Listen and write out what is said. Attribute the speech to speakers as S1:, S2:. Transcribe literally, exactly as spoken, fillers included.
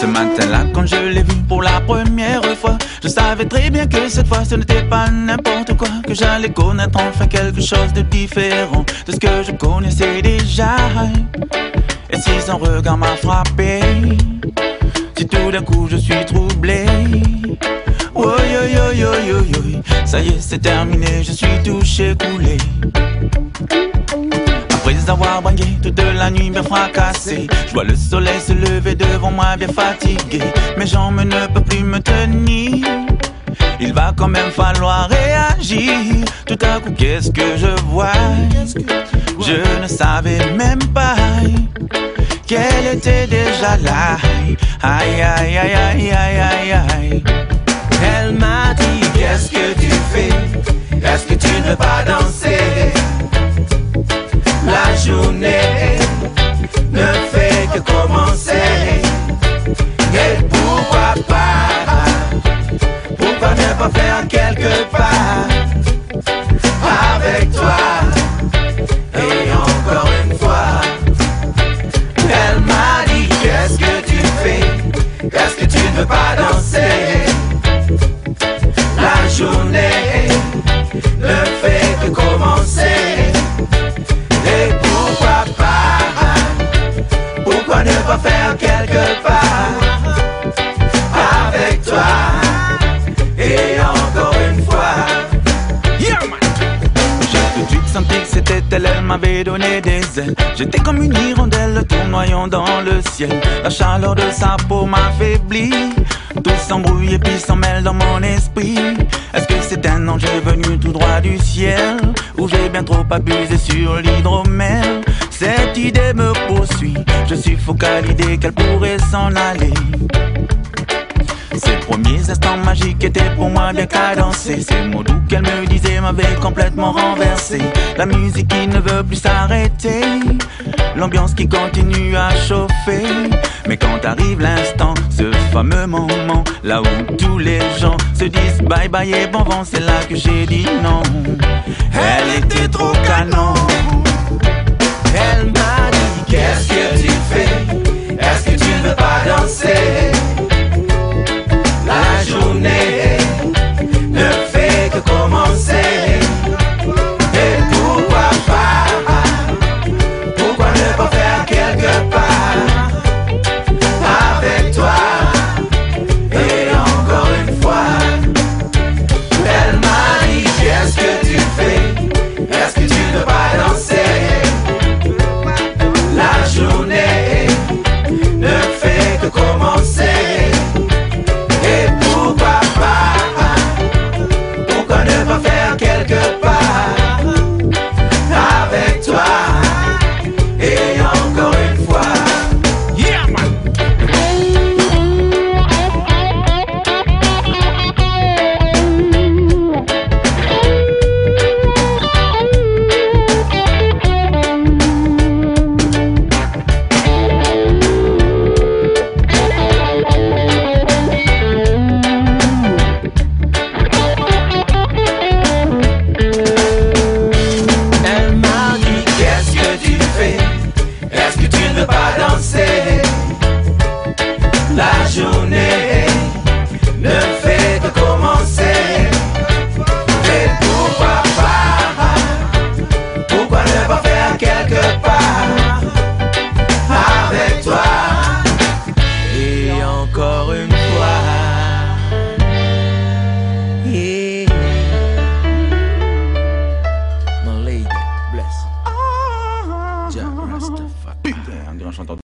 S1: Ce matin-là, quand je l'ai vu pour la première fois, je savais très bien que cette fois ce n'était pas n'importe quoi, que j'allais connaître enfin quelque chose de différent de ce que je connaissais déjà. Et si son regard m'a frappé, si tout d'un coup je suis troublé, oh yo yo yo yo yo, ça y est c'est terminé, je suis touché, coulé. Après avoir bringué toute la nuit bien fracassé, je vois le soleil se lever devant moi bien fatigué. Mes jambes ne peuvent plus me tenir, il va quand même falloir réagir. Tout à coup qu'est-ce que je vois? Je ne savais même pas qu'elle était déjà là. Aïe aïe aïe aïe aïe aïe aïe. Elle m'a dit qu'est-ce que tu fais? Est-ce que tu ne veux pas danser? La journée ne fait que commencer. Et pourquoi pas? Pourquoi ne pas faire quelque part avec toi? Et encore une fois, elle m'a dit qu'est-ce que tu fais? Est-ce que tu ne veux pas danser? La journée ne fait que commencer. Et pourquoi pas? Pourquoi ne pas faire quelque part avec toi? Et encore une fois, yeah, man. J'ai tout de suite senti que c'était elle, elle m'avait donné des ailes. J'étais comme une hirondelle tournoyant dans le ciel. La chaleur de sa peau m'affaiblit, tout s'embrouille et puis s'en mêle dans mon esprit. Est-ce que c'est un ange venu tout droit du ciel, ou j'ai bien trop abusé sur l'hydromel? Cette idée me poursuit, je suis focalisé qu'elle pourrait s'en aller. Ces premiers instants magiques étaient pour moi bien cadencés. Ces mots doux qu'elle me disait m'avaient complètement renversé. La musique qui ne veut plus s'arrêter, l'ambiance qui continue à chauffer. Mais quand arrive l'instant, ce fameux moment, là où tous les gens se disent bye bye et bon vent, c'est là que j'ai dit non. Elle était trop canon. Elle m'a dit qu'est-ce que tu fais? Est-ce que tu ne veux pas danser? La journée ne fait que commencer. Et pourquoi pas? Pourquoi ne pas faire quelque part avec toi? Et encore une fois, elle m'a dit qu'est-ce que tu fais? Est-ce que tu ne veux pas danser? La journée ne fait que commencer. Et pourquoi pas? Pourquoi ne pas faire quelque part avec toi? Et encore une fois, yeah man. Elle m'a dit qu'est-ce que tu fais? Est-ce que tu ne veux pas danser? La journée ne fait que commencer. Et pourquoi pas? Pourquoi ne pas faire